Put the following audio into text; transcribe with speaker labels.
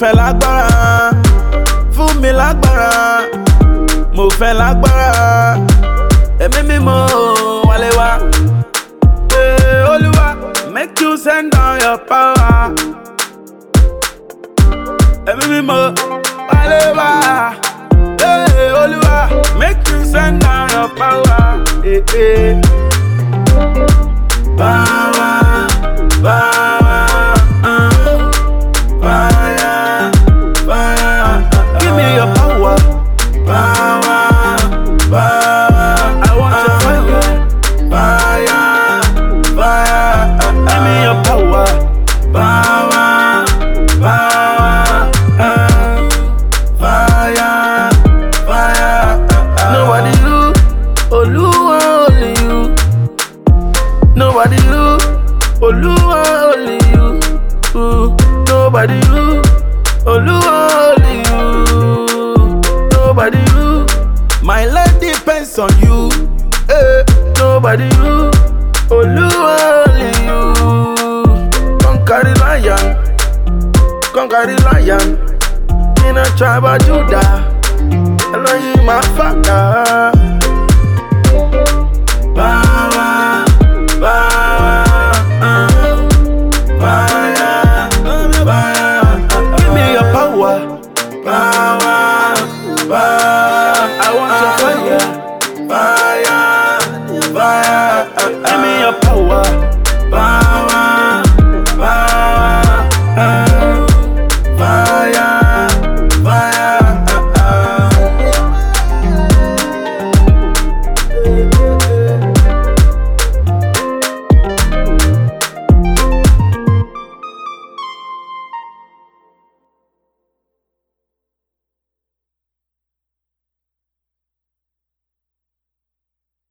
Speaker 1: fẹ́ lágbára, fún mi lágbára, mo fẹ́ lágbára, ẹ̀mí mímọ́ wálé wá. Olúwa, make you send down your power. Ẹ̀mí mímọ́ wálé wá. Olúwa, make you send down your power. Power, power, fire, fire. Give me your power, power, power. I want your fire, fire, fire. Give me your power, power, power, fire, fire. Nobody you, Oluwa only you. Nobody you, Oluwa only you. Nobody you, Oluwa only you. Nobody you, my life depends on you. Nobody you, Oluwa only you. Conquer the lion, conquer the lion. In a tribe of Judah, Elohim my father. Power, power, fire, fire. Give me your power, power, power. I want your fire, fire.